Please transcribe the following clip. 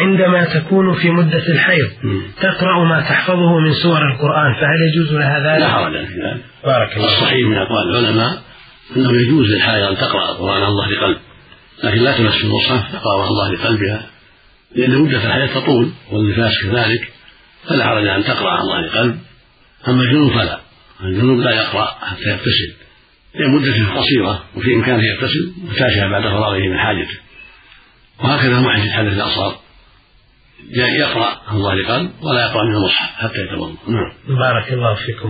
عندما تكون في مدة الحيض تقرأ ما تحفظه من سور القرآن، فهل يجوز لها ذلك؟ لا حرج في ذلك. بارك الله. الصحيح من أقوال العلماء أنه يجوز للحائض أن تقرأ القرآن عن ظهر قلب، لكن لا تمس المصحف تقرأ عن ظهر قلبها، لأن مدة الحيض تطول والنفاس كذلك، فلا حرج أن تقرأ عن ظهر قلب. أما الجنوب فلا، الجنوب لا يقرأ حتى يغتسل، لأن مدته قصيرة وفي إمكانه يغتسل ويتاشى بعد فراغه من حاجته. وهكذا محدث الحدث الأصغر يقرأ عن ظهر قلب ولا يقرأ من المصحف حتى يتوضأ. بارك الله فيكم.